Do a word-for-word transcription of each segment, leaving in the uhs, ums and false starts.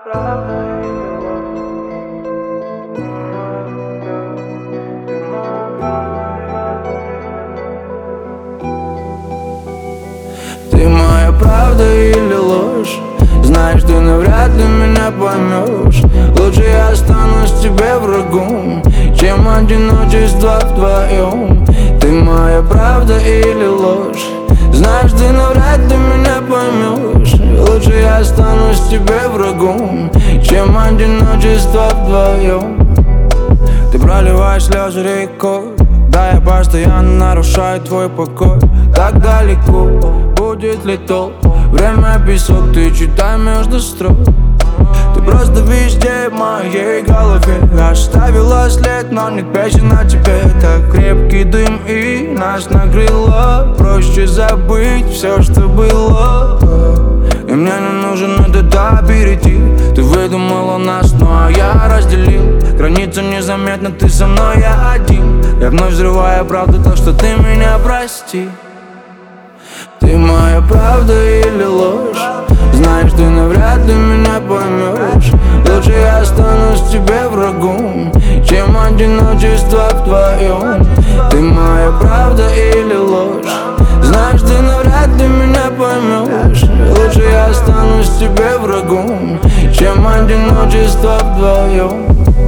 Ты моя правда или ложь? Знаешь, ты навряд ли меня поймешь. Лучше я останусь тебе врагом, чем одиночество вдвоем. Ты моя правда или ложь? Знаешь, ты навряд ли меня поймешь. Лучше я останусь тебе врагом, чем одиночество вдвоем. Ты проливаешь слезы рекой, да, я постоянно нарушаю твой покой. Так далеко, будет ли толк? Время песок, ты читай между строк. Ты просто везде в моей голове. Оставила след, но нет песен о тебе. Так крепкий дым и нас накрыло. Проще забыть все, что было. И мне не нужен этот этап перейти. Ты выдумала нас, ну а я разделил. Граница незаметна, ты со мной, я один. Я вновь взрываю правду, так что ты меня прости. Ты моя правда или ложь? Знаешь, ты навряд ли меня поймешь. Лучше я останусь тебе врагом, чем одиночество вдвоем. Ты моя правда или ложь? Знаешь, ты навряд ли меня поймешь. Лучше я останусь тебе врагом, чем одиночество вдвоем.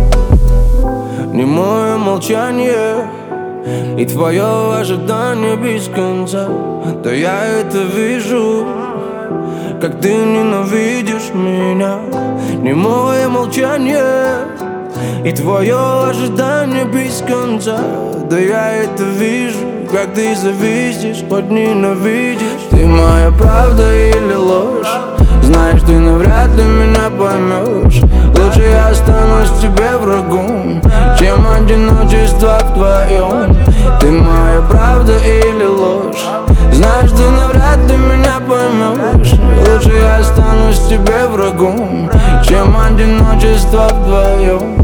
Немое молчание и твое ожидание без конца. Да я это вижу, как ты ненавидишь меня. Немое молчание и твое ожидание без конца. Да я это вижу, как ты зависишь, хоть ненавидишь. Ты моя правда или ложь? Знаешь, ты навряд ли меня поймешь. Лучше я останусь тебе врагом, чем одиночество вдвоем. Ты моя правда или ложь? Знаешь, ты навряд ли меня поймешь. Лучше я останусь тебе врагом, чем одиночество вдвоем.